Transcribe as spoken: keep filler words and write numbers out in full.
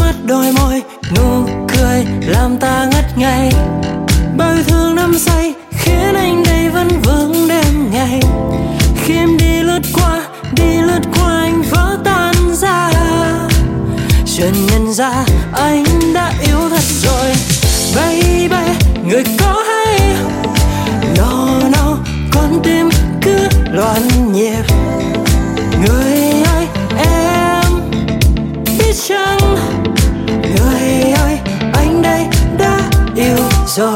mắt đôi môi, nụ cười làm ta ngất ngây. Bao yêu thương đắm say khiến anh đây vẫn vững đêm ngày. Khi em đi lướt qua, đi lướt qua anh vỡ tan ra, chợt nhận ra